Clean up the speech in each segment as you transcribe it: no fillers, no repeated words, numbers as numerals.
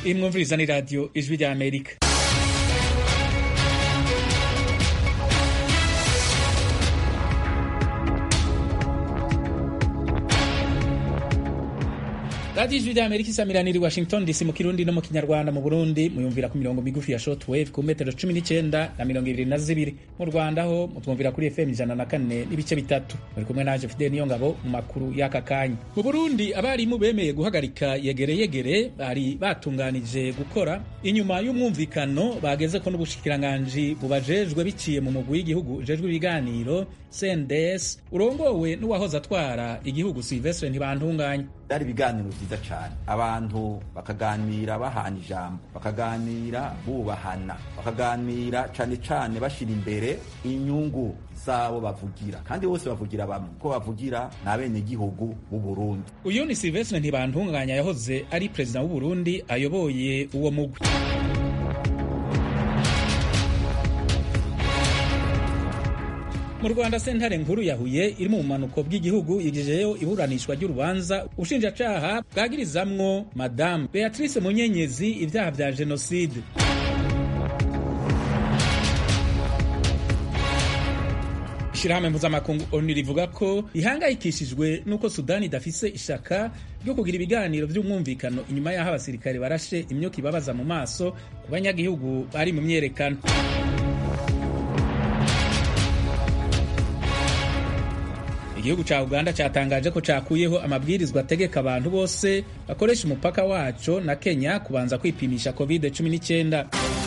Imwumviriza ni radio Ijwi rya Amerika. Radio Ijwi rya Amerika isamiraniye Washington DC mu Kirundi no mu Kinyarwanda. Mu Burundi muyumvira ku mirongo migufi ya shortwave ku metero 19 na 22. Mu Rwanda ho mutwumvira kuri FM 104 n'ibice bitatu. Muri kumwe naje Fidel Niyongabo mu makuru y'aka kanya. Mu Burundi abarimu bemeye guhagarika yegere bari batunganije gukora inyuma y'umwumvikano bageze ko n'ubushikiranganje bubajejwe biciye mu mugwi w'igihugu ujejwe ibiganiro CNDS urongowe n'uwahoze atwara igihugu Sylvestre Ntibantunganya. Dari biganiro vyiza cyane, abantu bakaganira bahana ijambo, bakaganira bubahana, bakaganira cane bashira imbere inyungu zabo bavugira, kandi bose bavugira bamwe ko bavugira n'abene igihugu b'u Burundi. Uyu ni Sylvestre Ntibantunganya yahoze ari president w'u Burundi ayoboye uwo mugwi. Mu Rwanda sentare nkuru ya Huye iri mu bumanuko bw'igihugu yigejeyo iburanishwa ry'urubanza ubushinjacaha bwagirizamwo Madame Beatrice Munyenyezi ibyaha vya genocide. Ishirahamwe mpuzamakungu ONU rivuga ko ihangayikishijwe nuko Sudani idafise ishaka ryo kugira ibiganiro vy'umwumvikano inyuma y'aho abasirikare barashe imyuka ibabaza mu maso ku banyagihugu bari mu myerekano. Igihugu ca Uganda catangaje ko cakuyeho amabwirizwa ategeka abantu bose bakoresha umupaka waco na Kenya kubanza kwipimisha COVID-19.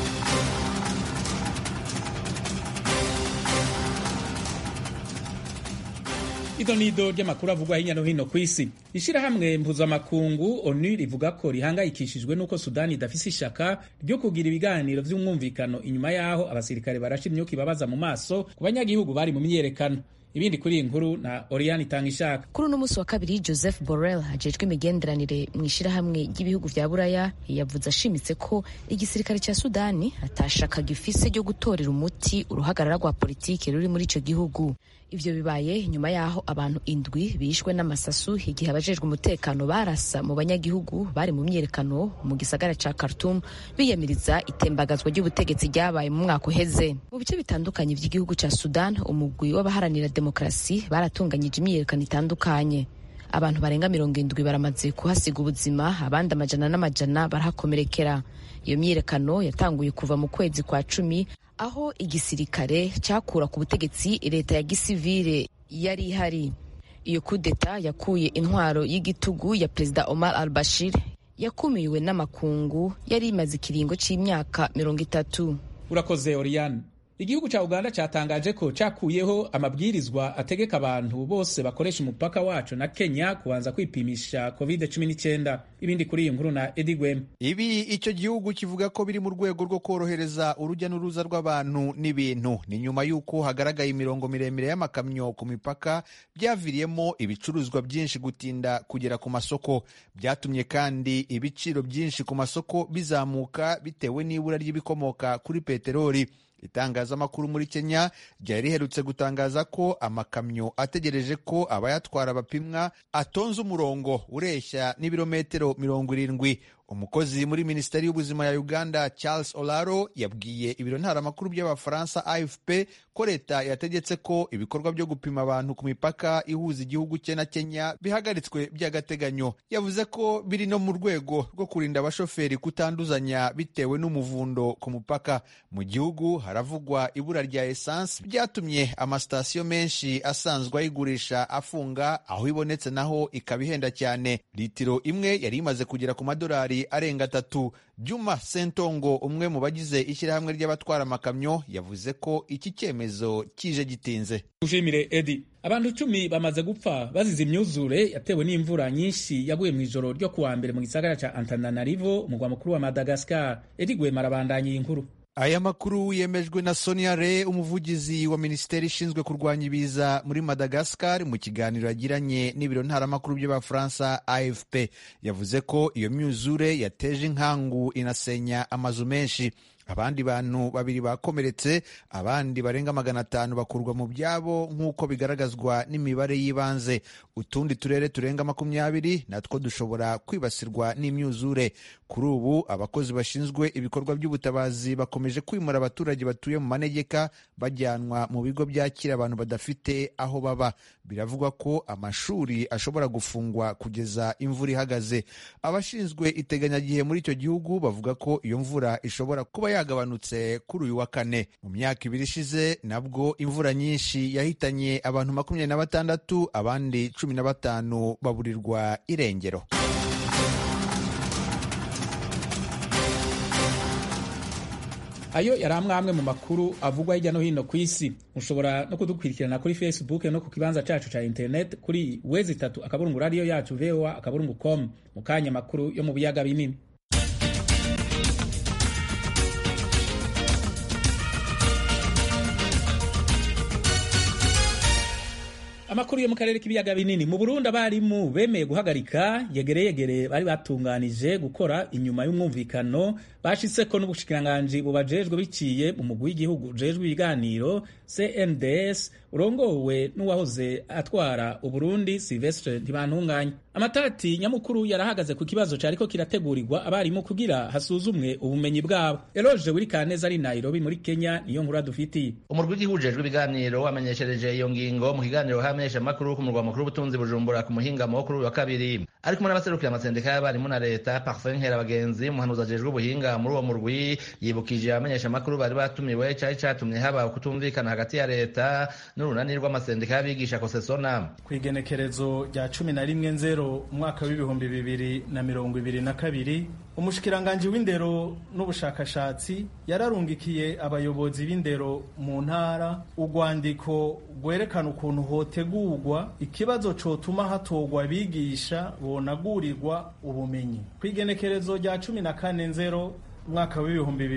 Idonido ry'amakuru avugwa hirya no hino kw'isi. Ishirahamwe mpuzamakungu ONU rivuga ko rihangayikishijwe nuko Sudani idafise ishaka ryo kugira ibiganiro vy'umwumvikano inyuma y'aho abasirikare barashe imyuka ibabaza mu maso ku banyagihugu bari mu myerekano. Ibindi kuri inkuru na Oriane Tangishaka. Kuri uno musi wa kabiri Joseph Borrell ajejwe imigenderanire mu ishirahamwe ry'ibihugu vya Buraya yavuze ashimitse ko igisirikare ca Sudani atashaka gifise ryo gutorera umuti uruhagarara rwa politike ruri muri ico gihugu. Ivyo bibaye nyuma yaho abantu indwi bishwe n'amasasu igihe abajejwe umutekano barasa mu banyagihugu bari mu myerekano mu gisagara ca Khartoum biyamiriza itembagazwa ry'ubutegetsi ryabaye mu mwaka uheze. Mu bice bitandukanye vy'igihugu ca Sudan umugwi w'abaharanira demokrasi baratunganyije imyerekano itandukanye. Abantu barenga 70 baramaze kuhasiga ubuzima, abandi amajana n'amajana barahakomerekera. Iyo myerekano yatanguye kuva mu kwezi kwa 10 aho igisirikare cyakura ku butegetsi leta ya gisivile yari ihari. Iyo kudeta yakuye intwaro y'igitugu ya Perezida Omar al-Bashir yakumiwe n'amakungu yari imaze ikiringo c'imyaka 30. Urakoze Oriane. Igihugu ca Uganda catangaje ko cakuyeho amabwirizwa ategeka abantu bose bakoresha umupaka wacu na Kenya kubanza kwipimisha COVID-19. Ibindi kuri iyi nkuru na Eddie Gwem. Ibi ico gihugu kivuga ko biri mu rwego rwo korohereza urujya n'uruza rw'abantu n'ibintu. Ni nyuma y'uko hagaragaye imirongo miremire y'amakamyo ku mipaka byaviriyemo ibicuruzwa byinshi gutinda kugera ku masoko. Byatumye kandi ibiciro byinshi ku masoko bizamuka bitewe n'ibura ry'ibikomoka kuri peteroli. Itangazamakuru muri Kenya ryari riherutse gutangaza ko amakamyo ategereje ko abayatwara bapimwa atonze umurongo ureshya n'ibirometero 70. Umukozi muri Minisiteri y'Ubuzima ya Uganda Charles Olaro yabwiye ibiro ntaramakuru by'Abafaransa AFP ko leta yategetse ko ibikorwa byo gupima abantu ku mipaka ihuza igihugu cye na Kenya bihagaritswe by'agateganyo. Yavuze ko biri no mu rwego rwo kurinda abashoferi kutanduzanya bitewe n'umuvundo ku mupaka. Mu gihugu haravugwa ibura rya essence byatumye amasitasiyo menshi asanzwe ayigurisha afunga, aho ibonetse naho ikabihenda cyane. Litiro imwe yari imaze kugera ku madolari arenga 3. Juma Sentongo umwe mu bagize ishyirahamwe ry'abatwara amakamyo yavuze ko iki cyemezo kije gitinze. Ushimire Eddie. Abantu 10 bamaze gupfa bazize imyuzure yatewe n'imvura nyinshi yaguye mu ijoro ryo kuwa mbere mu gisagara ca Antananarivo umugwa mukuru wa Madagascar. Eddie Gwema arabandanya iyi nkuru. Aya makuru yemejwe na Sonia Re, umuvugizi wa Minisiteri ishinzwe kurwanya ibiza muri Madagascar, mu kiganiro yagiranye n'ibiro ntaramakuru by'Abafaransa AFP. Yavuze ko iyo myuzure yateje inkangu inasenya amazu menshi. abandi bantu 2 bakomeretse, abandi barenga 500 bakurwa mu byabo nk'uko bigaragazwa n'imibare y'ibanze. Utundi turere turenga 20 natwo dushobora kwibasirwa n'imyuzure. Kuri ubu abakozi bashinzwe ibikorwa by'ubutabazi bakomeje kwimura abaturage batuye mu manegeka bajyanwa mu bigo byakira abantu badafite aho baba. Biravugwa ko amashuri ashobora gufungwa kugeza imvura ihagaze. Abashinzwe iteganyagihe muri icyo gihugu bavuga ko iyo mvura ishobora kuba yagabanutse kuri uyu wa kane. Mu myaka 2 ishize nabwo imvura nyinshi yahitanye abantu 26, abandi 15 baburirwa irengero. Ayo yari amwe mu makuru avugwa hirya no hino ku isi. Mushobora no kudukurikirana kuri Facebook no ku kibanza cacu ca internet kuri www.radio-voa.com. Mu kanya makuru yo mu biyaga binini. Amakuru yo mu karere k'ibiyaga binini. Mu Burundi abarimu bemeye guhagarika yegereyegere bari batunganije gukora inyuma y'umwumvikano bashitseko n'ubushikiranganji bubajejwe biciye mu mugwi w'igihugu ujejwe ibiganiro CNDS urongowe n'uwahoze atwara Uburundi Sylvestre Ntibantunganya. Amatati nyamukuru yarahagaze ku kibazo cariko kirategurirwa abarimu kugira hasuzumwe ubumenyi bwabo. Eloge Wirikaneza ari Nairobi muri Kenya niyo nkuru dufitiye. Umurwi w'igihugu ujejwe ibiganiro wamenyeshereje iyo ngingo mu kiganiro hamenyesha makuru ku murwa mukuru w'ubutunzi Bujumbura ku muhingamo kuri uyu wa kabiri. Ariko muri abaserukira amasendika y'abarimu na leta Parfait Nkerabagenzi umuhanuzi ajejwe ubuhinga muri uwo murwi yibukije abamenyesha makuru bari batumiwe cyari catumye haba kutumvikana hagati ya leta n'urunani rw'amasendika y'abigisha Kosesona. Kwigenekerezo rya 11/0 umwaka w'ibihumbi 2022 umushikiranganji w'indero n'ubushakashatsi yararungikiye abayobozi b'indero mu ntara urwandiko rwerekana ukuntu hotegurwa ikibazo cotuma hatogwa abigisha bonagurirwa ubumenyi. Kwigenekerezo rya 14/0 umwaka w'ibihumbi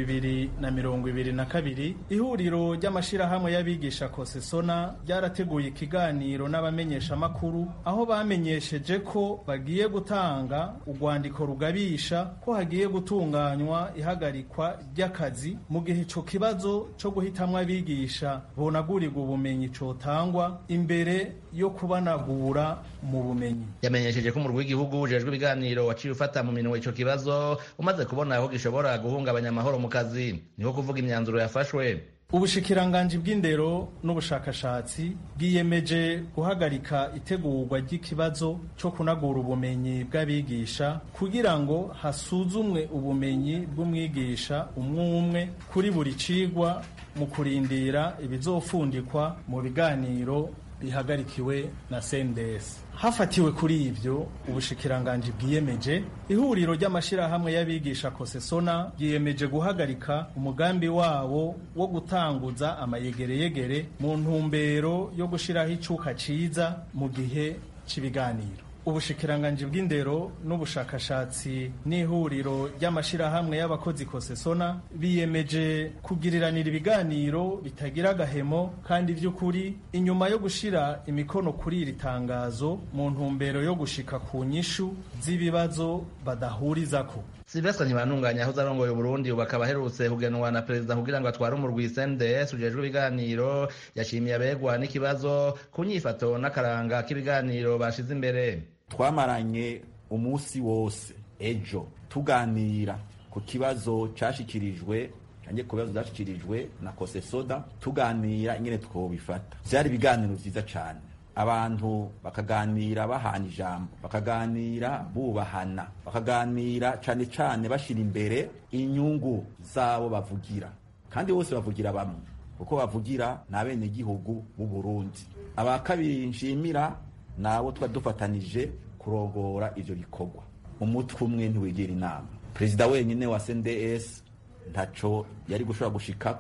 2022 ihuriro ry'amashirahamwe y'abigisha Kosesona ryarateguye ikiganiro n'abamenyesha makuru aho bamenyesheje ko bagiye gutanga urwandiko rugabisha ko hagiye gutunganywa ihagarikwa ry'akazi mu gihe ico kibazo co guhitamwa abigisha bonagurirwa ubumenyi cotangwa imbere yo kubanagura mu bumenyi. Yamenyesheje ko umurwi w'igihugu ujejwe ibiganiro waciye ufata mu minwe ico kibazo umaze kubona aho gishobora guhungabanya amahoro mu kazi, niho kuvuga imyanzuro yafashwe. Ubushikiranganji bw'indero n'ubushakashatsi bwiyemeje guhagarika itegurwa ry'ikibazo cyo kunagura ubumenyi bw'abigisha kugira ngo hasuzumwe ubumenyi bw'umwigisha umwe kuri buri cigwa mu kurindira ibizofundikwa mu biganiro bihagarikiwe na CNDS. Hafatiwe kuri ivyo ubushikiranganji bwiyemeje ihuriro ry'amashirahamwe y'abigisha Kosesona bwiyemeje guhagarika umugambi wabo wo gutanguza amayegereyegere mu ntumbero yo gushiraho icuka ciza mu gihe c'ibiganiro. Ubushikiranganji bw'indero n'ubushakashatsi n'ihuriro ry'amashirahamwe y'abakozi Kosesona biyemeje kugiriranira ibiganiro bitagira gahemo kandi vy'ukuri inyuma yo gushira imikono kuri iri tangazo mu ntumbero yo gushika ku nyishu z'ibibazo badahurizako. Sylvestre Ntibantunganya aho zarongoye Burundi bakaba aherutse kugenwa na perezida kugira ngo atware umurwi CNDS ujejwe ibiganiro yashimiye abegwa n'ikibazo ku nyifato n'akaranga k'ibiganiro bashize imbere. Twamaranye umunsi wose ejo tuganira ku kibazo cashikirijwe canke ku bibazo byashikirijwe na Kosesona tuganira ingene twobifata. Vyari ibiganiro vyiza cane, abantu bakaganira bahana ijambo, bakaganira bubahana, bakaganira cane cane bashira imbere inyungu zabo bavugira, kandi bose bavugira bamwe kuko bavugira n'abene gihugu b'u Burundi. Abakabiri nshimira nabo twadufatanije kurongora ivyo bikorwa. Umutwe umwe ntiwigira inama. Perezida wenyine wa CNDS ntaco yari gushobora gushikako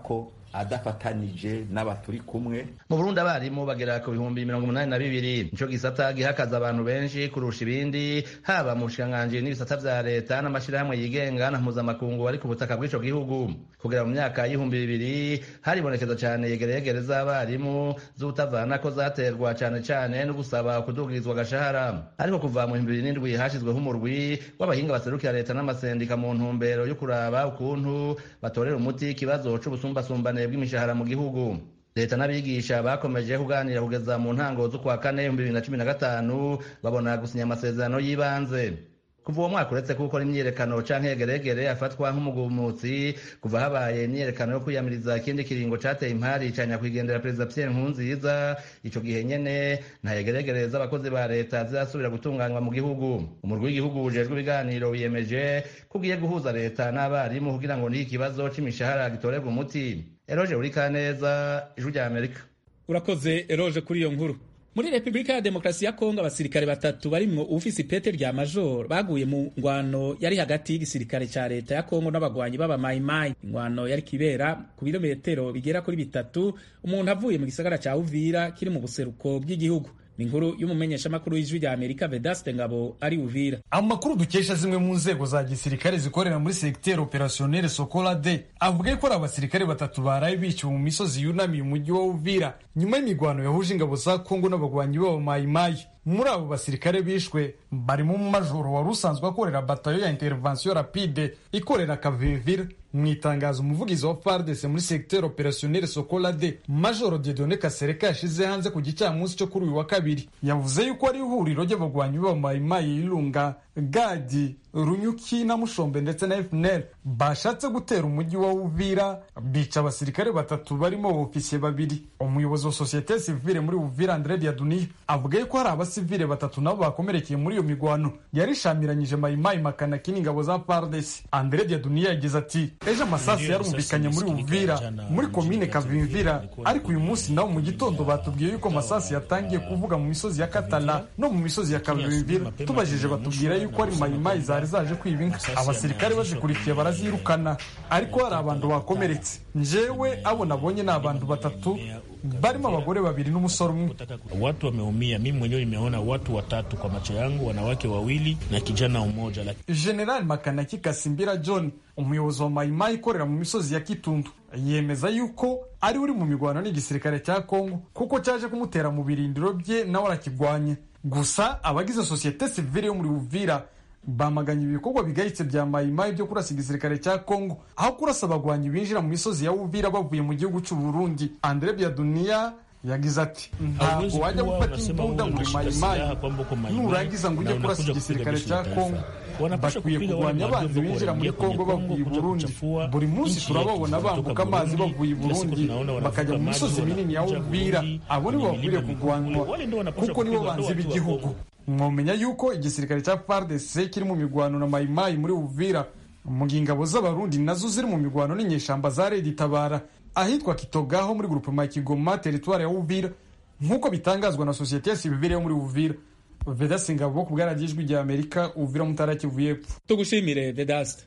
adafatanije n'abaturi kumwe. Mu Burundi abarimu bagera ku 82,000 nico gisata gihakaza abantu benshi kurusha ibindi, haba mu bushikiranganji n'ibisata vya leta n'amashirahamwe yigenga na mpuzamakungu ari ku butaka bw'ico gihugu. Kugera mu myaka y'2000 haribonekeza cane yegereyegere z'abarimu z'utavana ko zaterwa cane cane no gusaba kudugirizwa agashahara. Ariko kuva mu 2007 hashizweho umurwi w'abahinga baserukira leta n'amasendika mu ntumbero yo kuraba ukuntu batorera umuti ikibazo c'ubusumbasumbane bw'imishahara mu gihugu. Leta n'abigisha bakomeje kuganira kugeza mu ntango z'ukwa kane 2015 babona gusinya amasezerano y'ibanze. Kuva uwo mwaka uretse kuko imyiyerekano canke yegeregere afatwa nk'umugumutsi, kuva habaye imyiyerekano yo kwiyamiriza ikindi kiringo cateye impari ca nyakwigendera Perezida Pierre Nkurunziza, ico gihe nyene nta yegeregere z'abakozi ba leta zirasubira gutunganywa mu gihugu. Umurwi w'igihugu ujejwe ibiganiro wiyemeje kugiye guhuza leta n'abarimu kugira ngo n'iki kibazo c'imishahara gitorerwe umuti. Eroje Urikaneza, Ijwi rya Amerika. Urakoze Eroje kuri iyo nkuru. Muri Republika ya Demokarasi ya Kongo abasirikare batatu barimwo ufisi ipete rya major baguye mu ngwano yari hagati y'igisirikare ca leta ya Kongo n'abagwanyi b'aba Mai Mai. Ingwano yari kibera ku birometero bigera kuri 3 umuntu avuye mu gisagara ca Uvira kiri mu buseruko bw'igihugu. Ni inkuru y'umumenyeshamakuru w'Ijwi rya Amerika Vedaste Ngabo ari Uvira. Amakuru dukesha zimwe mu nzego za gisirikare zikorera muri secteur opérationnel Sokola D avuga ko abasirikare batatu baraye biciwe mu misozi yunamiye umujyi wa Uvira nyuma y'imigwano yahuje ingabo za Kongo n'abagwanyi b'aba Mai Mai. Muri abo basirikare bishwe barimo umumajoro wari usanzwe akorera batayo ya intervention rapide ikorera Kavivira. Mu itangazo umuvugizi wa FARDC muri secteur opérationnel Sokola D Major Dieudonné Kasereka yashize hanze ku gicamunsi cyo kuri uyu wa kabiri yavuze yuko ari ihuriro ry'abagwanyi b'aba Mai Mai Ilunga, Gadi, Runyuki na Mushombe ndetse na FNL bashatse gutera umujyi wa Uvira bica abasirikare batatu barimo ofisiye babiri. Umuyobozi wa société civile muri Uvira André Diaduni avuga ko hari abasivile batatu nabo bakomerekeye muri iyo migwano yarishamiranyije Mai Mai Makanaki n'ingabo za FARDC. André Diaduni yagize ati ejo amasasi yarumvikanye muri Uvira muri komine Kavimvira, ariko uyu munsi nawo mu gitondo batubwiye yuko amasasi yatangiye kuvuga mu misozi ya Katala no mu misozi ya Kavimvira. Tubajije batubwira yuko ari Mai Mai zari zaje kwiba inka. Abasirikare bazikurikiye barazirukana, ariko hari abantu bakomeretse. Njewe abo nabonye ni abantu batatu barimo abagore babiri n'umusore umwe. Watu wameumia, mimi mwenyewe nimeona watu watatu kwa macho yangu, wanawake wawili na kijana mmoja. General Makanaki Kasimbira John, umuyobozi wa Mai Mai ikorera mu misozi ya Kitundu, yemeza yuko ari uri mu migwano n'igisirikare cya Kongo kuko cyaje kumutera mu birindiro bye nawe arakigwanya. Gusa abagize société civile yo muri Uvira bamaganye ibikorwa bigayitse bya Mai Mai byo kurasa igisirikare cya Kongo aho kurasa abagwanyi binjira mu misozi ya Uvira bavuye mu gihugu cy'u Burundi. André Biadunia yagize ati ntabwo wajya gufata imbunda muri Mai Mai nurangiza ngo ujye kurasa igisirikare cya Kongo. Bakwiye kurwanya abanzi binjira muri Kongo bavuye i Burundi. Buri munsi turababona bambuka amazi bavuye i Burundi bakajya mu misozi minini ya Uvira. Abo nibo bakwiriye kurwanwa kuko nibo banzi b'igihugu. Mwomenya yuko igisirikare cya FARDC kiri mu migwano na Mai Mai muri Uvira, mu ngabo z'abarundi nazo ziri mu migwano n'inyeshamba za Red Tabara ahitwa Kitogaho muri groupement Kigoma territoire ya Uvira, nkuko bitangazwa na société civile yo muri Uvira. Vedaste Ngabo ku bwaragijwe rya Amerika, Uvira Mutara Kivu y'Epfo. Tugushimire Vedaste.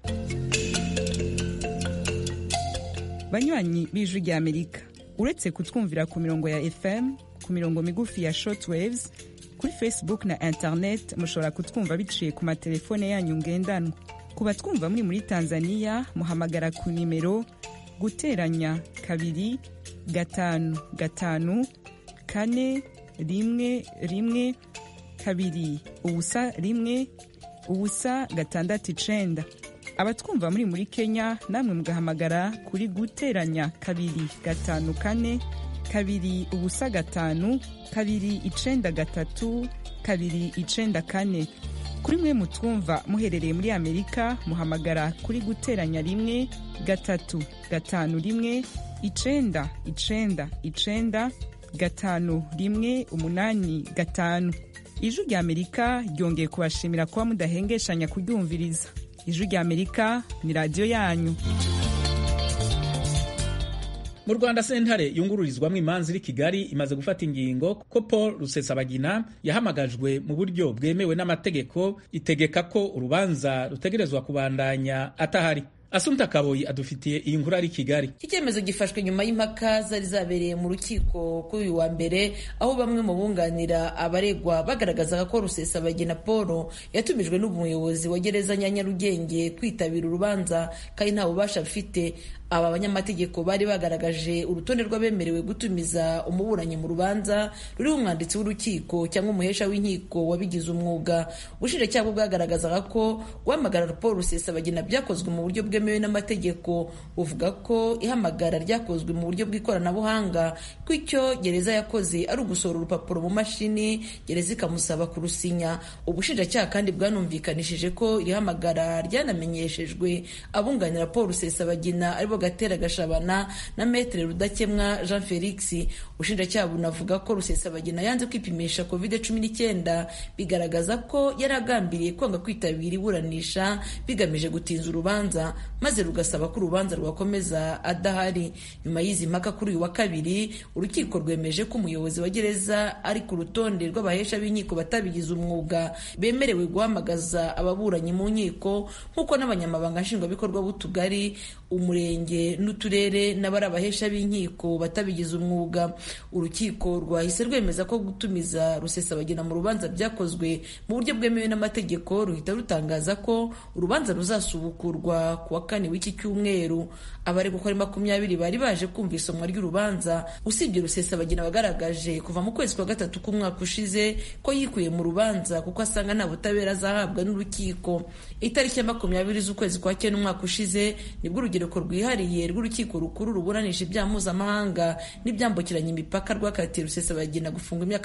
Banywanyi b'Ijwi rya Amerika, uretse kutwumvira ku mirongo ya FM, ku mirongo migufi ya shortwaves, kuri Facebook na internet mushobora kutwumva biciye ku matelefone yanyu ngendanwa. Ku batwumva muri Tanzania muhamagara ku nimero guteranya 2 5 5 4 1 1 2 ubusa 1 ubusa 6 abatwumva muri Kenya namwe mugahamagara kuri guteranya 2 5 4 2 ubusa 5 2 9 3 2 9 kuri mwe mutwumva muherereye muri Amerika muhamagara kuri guteranya 1 3 5 1 9 9 5 1 8 5. Ijwi rya Amerika ryongeye kubashimira kuba mudahengeshanya kuryumviriza. Ijwi rya Amerika ni radio yanyu. Mu Rwanda sentare yungururizwamo imanza iri Kigali imaze gufata ingingo ko Paul Rusesabagina yahamagajwe mu buryo bwemewe n'amategeko itegeka ko urubanza rutegerezwa kubandanya atahari. Asumta Kaboyi adufitiye iyi nkuru ari Kigali. Iki cyemezo gifashwe nyuma y'impaka zari zabereye mu rukiko kuri uyu wa mbere, aho bamwe mu bunganira abaregwa bagaragazaga ko Rusesabagina Paul yatumijwe n'umuyobozi wa gereza ya Nyarugenge kwitabira urubanza kandi nta bubasha afite. Aba banyamategeko bari bagaragaje urutonde rw'abemerewe gutumiza umuburanyi mu rubanza ruriho umwanditsi w'urukiko cyangwa umuhesha w'inkiko wabigize umwuga. Ubushinjacyaha bwagaragazaga ko guhamagara Paul Rusesabagina byakozwe mu buryo bwemewe n'amategeko. Buvuga ko ihamagara ryakozwe mu buryo bw'ikoranabuhanga, ko icyo gereza yakoze ari ugusohora urupapuro mu mashini gereza ikamusaba kurusinya. Ubushinjacyaha kandi bwanumvikanishije ko iri hamagara ryanamenyeshejwe abunganira Paul Rusesabagina aribo Gatera Gashabana na Maître Rudakemwa Jean Felix. Ubushinjacyaha bunavuga ko Rusesabagina yanze kwipimisha COVID-19 bigaragaza ko yaragambiriye kwanga kwitabira iburanisha bigamije gutinza urubanza maze rugasaba ko urubanza rwakomeza adahari. Nyuma y'izi mpaka kuri uyu wa kabiri, urukiko rwemeje ko umuyobozi wa gereza ari ku rutonde rw'abahesha b'inkiko batabigize umwuga bemerewe guhamagaza ababuranyi mu nkiko, nk'uko n'abanyamabanga nshingwabikorwa b'utugari, umurenge n'uturere n'abari abahesha b'inkiko batabigize umwuga. Urukiko rwahise rwemeza ko gutumiza Rusesabagina mu rubanza byakozwe mu buryo bwemewe n'amategeko, ruhita rutangaza ko urubanza ruzasubukurwa ku wa 4 w'iki cyumweru. Abaregwa uko ari 20 bari baje kumva isomwa ry'urubanza, usibye Rusesabagina wagaragaje kuva mu kwezi kwa gatatu k'umwaka ushize ko yikuye mu rubanza kuko asanga nta butabera azahabwa n'urukiko. Itariki ya 20 z'ukwezi kwa cyenda umwaka ushize nibwo urugereko rwihariye rw'urukiko rukuru ruburanisha ibyaha mpuzamahanga n'ibyambukiranya imipaka rwakatiye Rusesabagina gufunga imyaka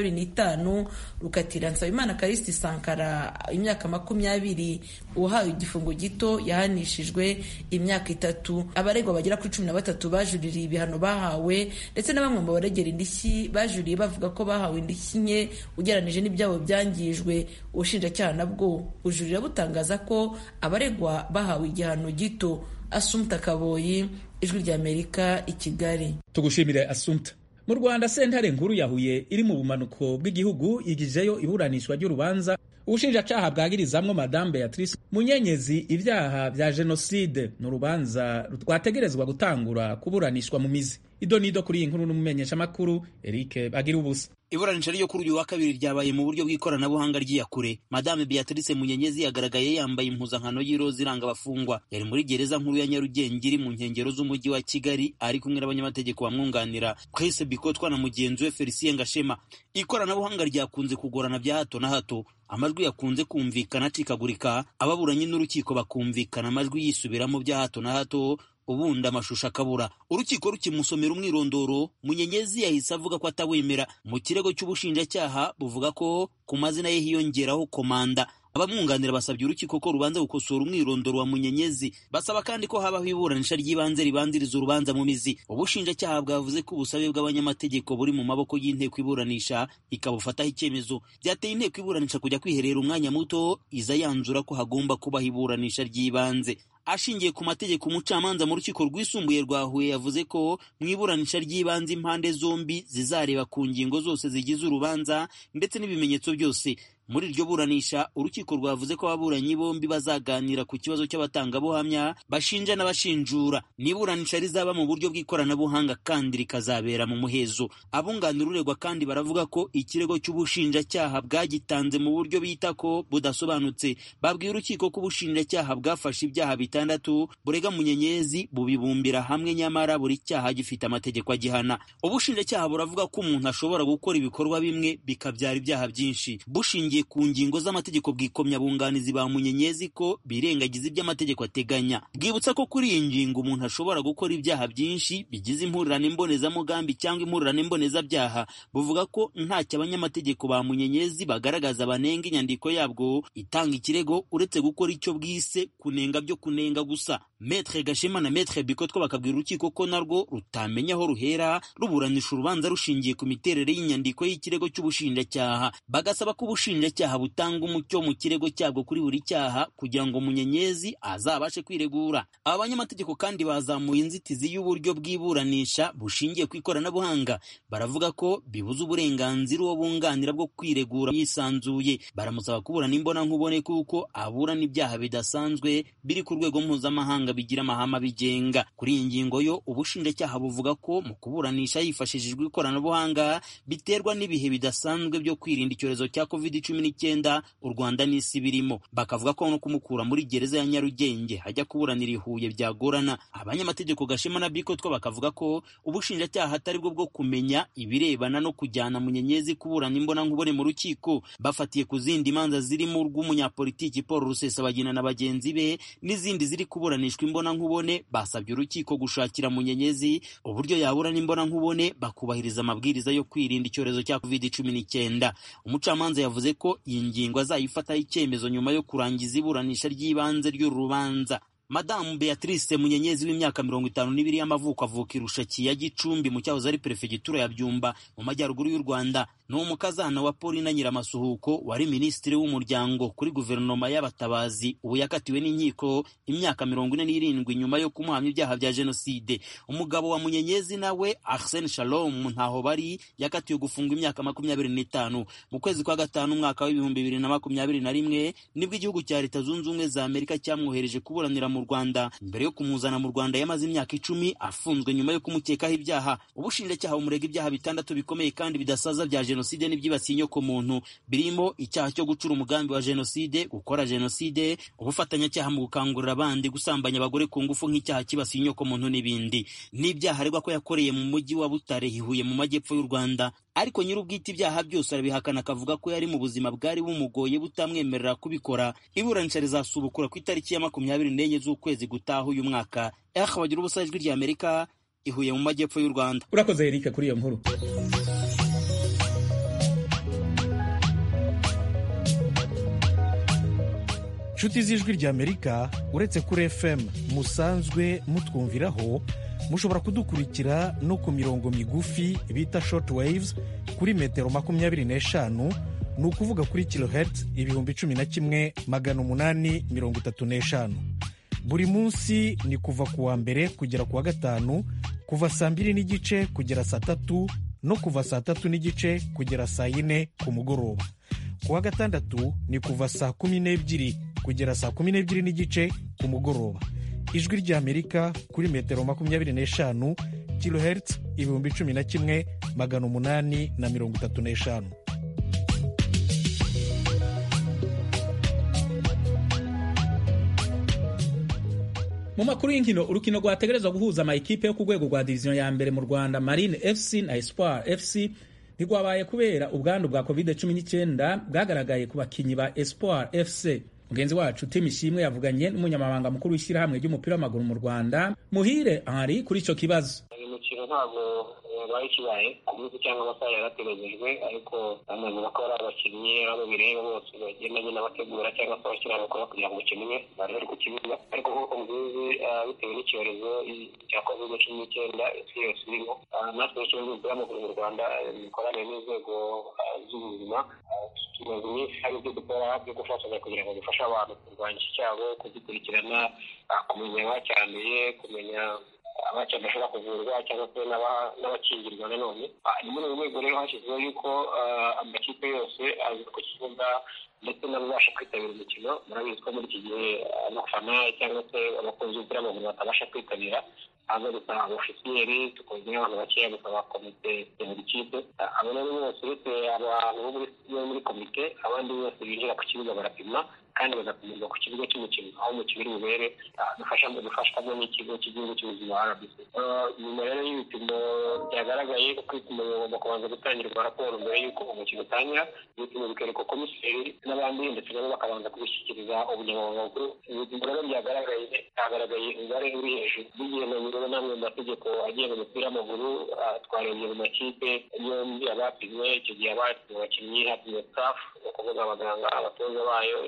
25, rukatira Nsabimana Callixte Sankara imyaka 20. Uwahawe igifungo gito yahanishijwe imyaka 3. Abaregwa bagera kuri 13 bajuririye ibihano bahawe, ndetse na bamwe mu baregera indishyi bajuriye bavuga ko bahawe indishyi nke ugeranije n'ibyabo byangijwe. Ubushinjacyaha nabwo bujurira butangaza ko abaregwa bahawe igihano gito. Asumta Kaboyi, Ijwi ry'Amerika, i Kigali. Tugushimire Asumta. Mu Rwanda, sentare nkuru ya Huye iri mu bumanuko bw'igihugu yigijeyo iburanishwa ry'urubanza ubushinjacyaha bwagirizamwo Madame Beatrice Munyenyezi ibyaha bya jenoside. N'urubanza rwategerezwa gutangura kuburanishwa mu mizi. Idonido kuri iyi nkuru n'umumenyesha makuru Eric Bagirubusa. Iburanisha ryo kuri uyu wa kabiri ryabaye mu buryo bw'ikoranabuhanga ry'iyakure. Madame Beatrice Munyenyezi yagaragaye yambaye impuzankano y'iroza iranga abafungwa. Yari muri gereza nkuru ya Nyarugenge iri mu nkengero z'umujyi wa Kigali, ari kumwe n'abanyamategeko bamwunganira Chris Bikotwa na mugenzi we Felicien Gashema. Ikoranabuhanga ryakunze kugorana bya hato na hato, amajwi yakunze kumvikana acikagurika, ababuranyi n'urukiko bakumvikana amajwi yisubiramo bya hato na hato, ubundi amashusho akabura. Urukiko rukimusomera umwirondoro, Munyenyezi yahise avuga ko atawemera. Mu kirego cy'ubushinjacyaha buvuga ko ku mazina ye hiyongeraho komanda. Abamwunganira basabye urukiko ko rubanza gukosora umwirondoro wa Munyenyezi. Basaba kandi ko habaho iburanisha ry'ibanze ribanziriza urubanza mu mizi. Ubushinjacyaha bwavuze ko ubusabe bw'abanyamategeko buri mu maboko y'inteko iburanisha ikabufataho icyemezo. Byateye inteko iburanisha kujya kwiherera umwanya muto, iza yanzura ko hagomba kubaho iburanisha ry'ibanze. Ashingiye ku mategeko, umucamanza mu rukiko rwisumbuye rwa Huye yavuze ko mu iburanisha ry'ibanze impande zombi zizareba ku ngingo zose zigize urubanza ndetse n'ibimenyetso byose. Muri iryo buranisha urukiko rwavuze ko ababuranyi bombi bazaganira ku kibazo cy'abatangabuhamya bashinja n'abashinjura. N'iburanisha rizaba mu buryo bw'ikoranabuhanga kandi rikazabera mu muhezo. Abunganira uregwa kandi baravuga ko ikirego cy'ubushinjacyaha bwagitanze mu buryo bita ko budasobanutse. Babwiye urukiko ko ubushinjacyaha bwafashe ibyaha 6 burega Munyenyezi bubibumbira hamwe, nyamara buri cyaha gifite amategeko agihana. Ubushinjacyaha buravuga ko umuntu ashobora gukora ibikorwa bimwe bikabyara ibyaha byinshi. Bushingiye ku ngingo z'amategeko bwikomya bunganizi ba Munyenyezi ko birengagiza iby'amategeko ateganya. Bwibutsa ko kuri iyi ngingo umuntu ashobora gukora ibyaha byinshi bigize impurirane mbonezamugambi cyangwa impurirane mbonezabyaha. Buvuga ko ntacyo abanyamategeko ba Munyenyezi bagaragaza banenga inyandiko yabwo itanga ikirego uretse gukora icyo bwise kunenga byo kunenga gusa. Maître Gashema na Maître Bikotwa bakabwira urukiko ko narwo rutamenya aho ruhera ruburanisha urubanza rushingiye ku miterere y'inyandiko y'ikirego cy'ubushinjacyaha. Bagasaba ko ubushinjacyaha ubushinjacyaha butanga umucyo mu kirego cyabwo kuri buri cyaha kugira ngo Munyenyezi azabashe kwiregura. Aba banyamategeko kandi bazamuye inzitizi y'uburyo bw'iburanisha bushingiye ku ikoranabuhanga. Baravuga ko bibuza uburenganzira uwo bunganira bwo kwiregura yisanzuye. Baramusaba kuburana imbonankubone kuko aburana ibyaha bidasanzwe biri ku rwego mpuzamahanga bigira amahame abigenga. Kuri iyi ngingo yo ubushinjacyaha buvuga ko mu kuburanisha hifashishijwe ikoranabuhanga biterwa n'ibihe bidasanzwe byo kwirinda icyorezo cya COVID-19 u Rwanda n'isi birimo. Bakavuga ko no kumukura muri gereza ya Nyarugenge hajya kuburanira i Huye byagorana. Abanyamategeko Gashema na Bikotwa bakavuga ko ubushinjacyaha atari bwo bwo kumenya ibirebana no kujyana Munyenyezi kuburana imbonankubone mu rukiko, bafatiye ku zindi manza zirimo urw'umunyapolitiki Paul Rusesabagina na bagenzi be n'izindi ziri kuburanishwa imbonankubone. Basabye urukiko gushakira Munyenyezi uburyo yaburana imbonankubone bakubahiriza amabwiriza yo kwirinda icyorezo cya COVID-19. Umucamanza yavuze ko iyi ngingo azayifataho icyemezo nyuma yo kurangiza iburanisha ry'ibanze ry'uru rubanza. Madamu Beatrice Munyenyezi w'imyaka 52 y'amavuko avuka i Rushaki ya Gicumbi mu cyahoze ari perefegitura ya Byumba mu majyaruguru y'u Rwanda. Ni umukazana wa Paulina Nyiramasuhuko wari minisitiri w'umuryango kuri guverinoma y'abatabazi, ubu yakatiwe n'inkiko imyaka 47 nyuma yo kumuhamya ibyaha bya jenoside. Umugabo wa Munyenyezi nawe Arsene Shalom ntaho bari yakatiwe gufungwa imyaka 25. Mu kwezi kwa gatanu umwaka wa 2021 nibwo igihugu cya Leta Zunze Ubumwe za Amerika cyamwohereje kuburanira mu Rwanda. Mbere yo kumuzana mu Rwanda yamaze imyaka 10 afunzwe nyuma yo kumukekaho ibyaha. Ubushinjacyaha bumurega ibyaha 6 bikomeye kandi bidasaza bya jenoside n'ibyibasiye inyoko muntu, birimo icyaha cyo gucura umugambi wa jenoside, gukora jenoside, ubufatanyacyaha mu gukangurira abandi, gusambanya abagore ku ngufu nk'icyaha kibasiye inyoko muntu n'ibindi. N'ibyaha aregwa ko yakoreye mu mujyi wa Butare Hihuye mu majyepfo y'u Rwanda. Ariko nyir'ubwite ibyaha byose arabihakana, akavuga ko yari mu buzima bwari bumugoye butamwemerera kubikora. Iburanisha rizasubukura ku itariki ya 24 z'ukwezi gutaha uyu mwaka. Bagira ubusa ijwi rya Amerika Ihuye mu majyepfo y'u Rwanda. Urakoze Eric kuri iyo nkuru. Inshuti z'ijwi rya Amerika, uretse kuri FM musanzwe mutwumviraho, mushobora kudukurikira no ku mirongo migufi bita short waves kuri metero 25, ni ukuvuga kuri kilohertz 11,835. Buri munsi ni kuva ku wa mbere kugera ku wa gatanu, kuva saa 2:30 kugera saa 3 no kuva saa 3:30 kugera saa 4 ku mugoroba. Ku wa gatandatu ni kuva saa 12 kugera saa 12:30 ku mugoroba. Ijwi rya Amerika kuri metero 25 kilohertz 11,835. Mu makuru y'inkino, urukino rwategerezwa guhuza amakipe yo ku rwego rwa diviziyo ya mbere mu Rwanda, Marine FC na Espoir FC, ntirwabaye kubera ubwandu bwa COVID-19 bwagaragaye ku bakinyi ba Espoir FC. Mugenzi wacu Tim Ishimwe yavuganye n'umunyamabanga mukuru w'ishyirahamwe ry'umupira w'amaguru mu Rwanda, Muhire Henri, kuri ico kibazo. Umukino ntabwo wabaye kibaye ku munsi cyangwa amasaha yarateganyijwe, ariko amaze bakora abakinnyi abo bireba bose bagendanye n'abategura cyangwa se abakina bakora kugira ngo umukino umwe bari bari ku kibuga. Ariko nk'uko mubizi, bitewe n'icyorezo cya COVID-19 isi yose irimo, natwe ikibazo cy'umupira w'amaguru mu Rwanda imikoranire n'inzego z'ubuzima tumaze iminsi hari ibyo dukora byo gufatanya kugira ngo dufashe abantu kurwanya iki cyago, kugikurikirana, kumenya abacyanduye, kumenya abacyanda bashobora kuvurwa cyangwa se n'abakingirwa nanone. Ni muri ubu rwego rero hashyizweho yuko amakipe yose azi ku kibuga ndetse n'ababasha kwitabira umukino. Murabizi ko muri iki gihe abafana cyangwa se abakunzi b'umupira w'amaguru batabasha kwitabira, aza gusa abofisiyeri, tukongera abantu bakeya gusa ba komite ya buri kipe. Abo rero bose uretse abantu bo muri komite, abandi bose binjira ku kibuga barapima kandi bagapimirwa ku kibuga cy'umukino aho umukino uri bubere, dufashwamo n'ikigo cy'igihugu cy'ubuzima RBC. Nyuma rero y'ibipimo byagaragaye, kuko ibipimo bigomba kubanza gutangirwa raporo mbere y'uko umukino utangira. Ibipimo bikereka komiseri n'abandi ndetse nabo bakabanza kubishyikiriza ubunyamabanga bukuru. Ibipimo rero byagaragaye umubare uri hejuru. Bigendanye rero n'amwe mu mategeko agenga umupira w'amaguru, twarebye mu makipe yombi abapimwe. Icyo gihe abapimwe abakinnyi, hapimwe staff, ni ukuvuga abaganga, abatoza bayo cyangwa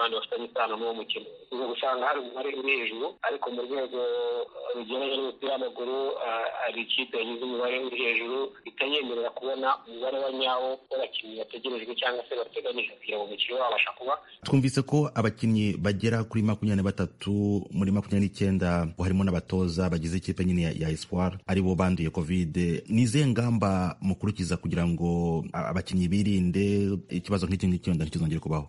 n'abandi bafitanye isano n'uwo mukino. uza gusanga hari umubare uri hejuru, ariko mu rwego rugeranye n'umupira w'amaguru hari ikipe yagize umubare uri hejuru itayemerera kubona umubare wa nyawo w'abakinnyi bategerejwe cyangwa se bateganyije kugira ngo umukino wabasha kuba. Twumvise ko abakinnyi bagera kuri 23 muri 29 harimo n'abatoza bagize ikipe nyine ya Espoir aribo banduye covid. Nize ngamba mukurikiza kugira ngo abakinnyi birinde ikibazo nk'iki ntizongere kubaho?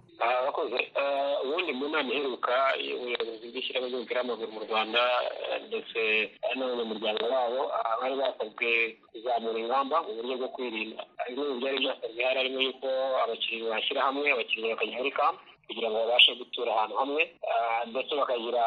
Ubundi mu nama iheruka ubuyobozi bw'ishyirahamwe ry'umupira w'amaguru mu Rwanda ndetse n'abanyamuryango wabo bari basabwe kuzamura ingamba mu buryo bwo kwirinda. Bimwe mu byari byasabwe harimo yuko abakinnyi bashyira hamwe, abakinnyi bakajya muri kamp kugira ngo babashe gutura ahantu hamwe, ndetse bakagira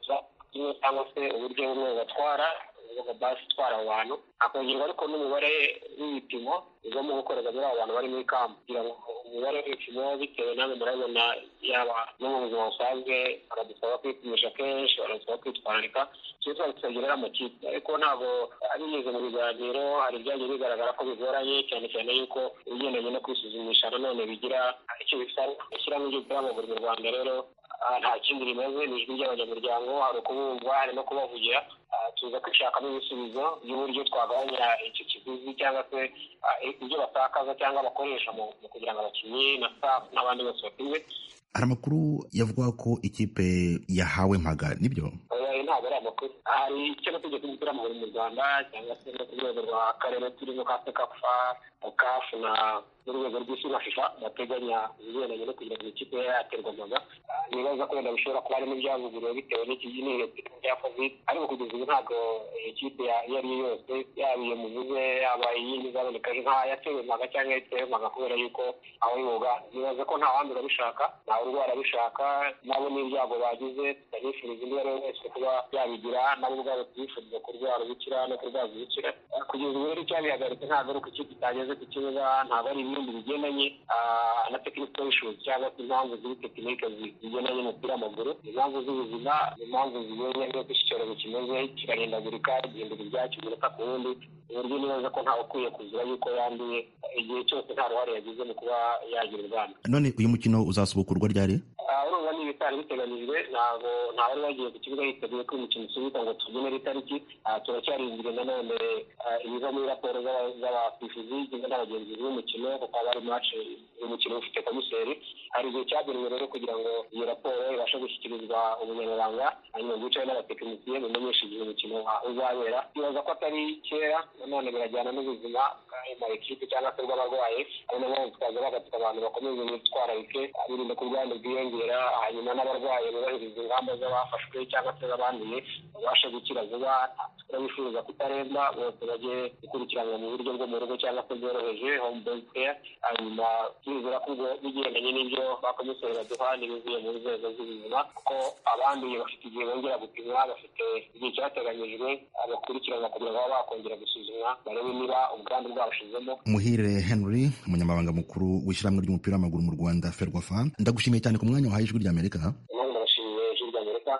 cyangwa se uburyo bumwe batwara basi itwara abo bantu, hakongerwa ariko n'umubare w'ibipimo bigomba gukorerwa muri abo bantu bari muri kamp kugira ngo umubare w'ibipimo bitewe namwe murabona yaba no mu buzima busanzwe baradusaba kwipimisha kenshi, baradusaba kwitwararika, tuzagira amakipe. Ariko ntabwo binyuze mu biganiro hari ibyagiye bigaragara ko bigoranye, cyane cyane yuko ibigendanye no kwisuzumisha nanone bigira icyo bisaba. Ishyirahamwe ry'umupira w'amaguru mu Rwanda rero nta kindi rimeze, ni ijwi ry'abanyamuryango, hari ukubumva, hari no kubavugira. Tuza kwishakamo ibisubizo by'uburyo twagabanya icyo kiguzi cyangwa se ibyo batakaza cyangwa bakoresha mu kugira ngo abakinnyi na staff n'abandi bose bapimwe. Hari amakuru yavuga ko ikipe yahawe mpaga, nibyo? Ntabwo ari amakuru. Hari icyo bategeka umupira w'amaguru mu Rwanda cyangwa se no ku rwego rwa karere turimo ka Sekafa, CAF na n'urwego rw'isi na FIFA bateganya ibigendanye no kugira ngo ikipe yaterwa mpaga. Nibaza ko wenda bishobora kuba harimo ibyavuguriwe bitewe n'iki bya covid, ariko kugeza ubu ntabwo ikipe iyo ari yo yose yaba iyo muvuze yaba iyindi izaboneka yatewe mpaga cyangwa yatewe mpaga kubera yuko aho yoga. Nibaza ko nta wandi urabishaka, nta urwara bishaka, nabo n'ibyago bagize tutanifuriza undi ari we wese kuba yabigira, nabo ubwabo tubifuriza kurwara ubukira no kurwaza ubukira. Kugeza ubu rero icyabihagaritse ntabwo ari uko ikipe itageze ku kibuga, ntabwo ari ibindi bigendanye na technical issues cyangwa se impamvu ziri tekinike zigendanye n'umupira w'amaguru. Impamvu z'ubuzima, impamvu zigendanye n'uko iki cyorezo kimeze kirahindagurika, gihindura ibyacyo umunota ku wundi, uburyo nibaza ko ntawe ukwiye kuzira yuko yanduye igihe cyose nta ruhare yagize mu kuba yagira urwanda. None uyu mukino uzasubukurwa ryari? Urumva ni ibitari biteganyijwe, ntabwo wari wagiye ku kibuga yiteguye ko umukino usubika ngo tugenere itariki. Turacyarindiriye nanone ibiva muri raporo z'abasifuzi n'abagenzuzi b'umukino, kuko haba hari match y'umukino ufite komiseri. Hari igihe cyagenewe rero kugira ngo iyo raporo ibashe gushyikirizwa umunyamabanga, hanyuma bicaye n'abatekinisiye bimenyesha igihe umukino uzabera. Bibaza ko atari kera, nanone birajyana n'ubuzima bw'amakipe cyangwa se bw'abarwayi, ari nayo mpamvu twaza bagatuka abantu bakomeze bitwararike birinda ku bwandu bwiyongera, hanyuma n'abarwayi bubahiriza ingamba z'abafashwe cyangwa se z'abanduye babashe gukira vuba. Turabifuza kutaremba, bose bajye gukurikiranwa mu buryo bwo mu rugo cyangwa se bworoheje, home based care. Hanyuma twizera ko bigendanye n'ibyo bakomiseri baduha n'ibivuye mu nzego z'ubuzima, kuko abanduye bafite igihe bongera gupimwa, bafite igihe cyateganyijwe bakurikiranwa kugira ngo babe bakongera gusuzumwa barebe niba ubwandu bwabashizemo. Muhire Henry, umunyamabanga mukuru w'ishyirahamwe ry'umupira w'amaguru mu Rwanda Ferwafa, ndagushimiye cyane ku mwanya wahaye ijwi ry'Amerika. Ndabashimiye ijwi ry'Amerika,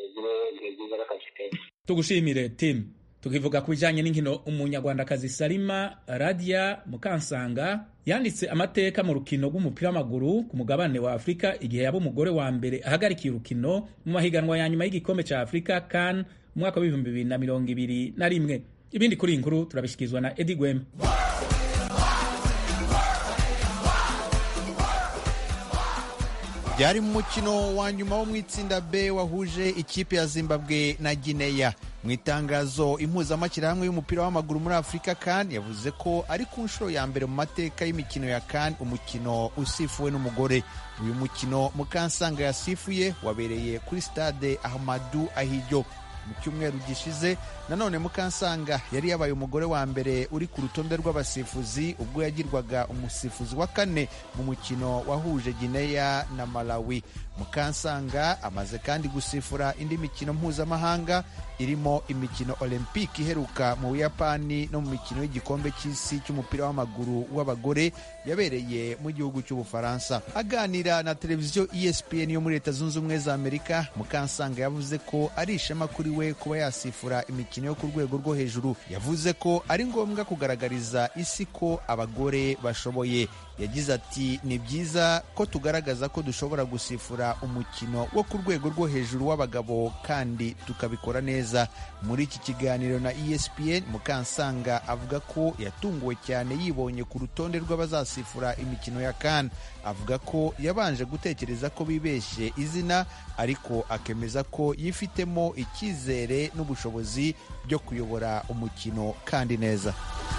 tugushimire Tim. Tukivuga ku bijyanye n'inkino, umunyarwandakazi Salima Radia Mukansanga yanditse amateka mu rukino rw'umupira w'amaguru ku mugabane wa Afurika igihe yaba umugore wa mbere ahagarikiye urukino mu mahiganwa ya nyuma y'igikombe cya Afurika CAN mu mwaka wa 2021. Ibindi kuri inkuru turabishyikirizwa na Eddie Gwema. Byari mu mukino wa nyuma wo mu itsinda B wahuje ikipe ya Zimbabwe na Guinea. Mu itangazo impuzamashyirahamwe y'umupira w'amaguru muri Afurika CAN yavuze ko ari ku nshuro ya mbere mu mateka y'imikino ya CAN umukino usifuwe n'umugore. Uyu mukino Mukansanga yasifuye wabereye kuri stade Ahmadou Ahidjo. Mu cyumweru gishize nanone Mukansanga yari yabaye umugore wa mbere uri ku rutonde rw'abasifuzi ubwo yagirwaga umusifuzi wa kane mu mukino wahuje Guinea na Malawi. Mukansanga amaze kandi gusifura indi mikino mpuzamahanga irimo imikino Olympique iheruka mu Buyapani no mu mikino y'igikombe cy'isi cy'umupira w'amaguru w'abagore yabereye mu gihugu cy'Ubufaransa. Aganira na televiziyo ESPN yo muri Leta Zunze Ubumwe za Amerika, Mukansanga yavuze ko ari ishema kuri we kuba yasifura imikino yo ku rwego rwo hejuru. Yavuze ko ari ngombwa kugaragariza isi ko abagore bashoboye. yagize ati ni byiza ko tugaragaza ko dushobora gusifura umukino wo ku rwego rwo hejuru w'abagabo kandi tukabikora neza. Muri iki kiganiro na ESPN, Mukansanga avuga ko yatunguwe cyane yibonye ku rutonde rw'abazasifura imikino ya CAN. Avuga ko yabanje gutekereza ko bibeshye izina, ariko akemeza ko yifitemo icyizere n'ubushobozi byo kuyobora umukino kandi neza.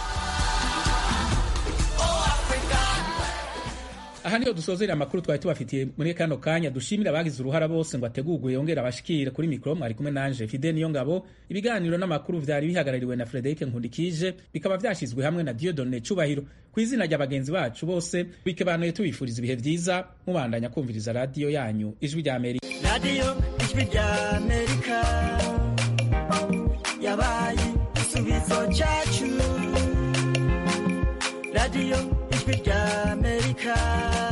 Aha niho dusozera amakuru twari tubafitiye muri kano kanya. Dushimira abagize uruhara bose ngo ategurwe yongera abashikire. Kuri mikro mwari kumwe nanje Fidel Niyongabo. Ibiganiro n'amakuru vyari bihagarariwe na Frederic Nkundikije, bikaba vyashizwe hamwe na Dieudonne Cubahiro. Ku izina ry'abagenzi bacu bose bikebanuye tubifuriza ibihe vyiza, mubandanya kumviriza radio yanyu Ijwi rya Amerika. Radio Ijwi rya Amerika yabaye igisubizo cyacu. Radio Ijwi rya Amerika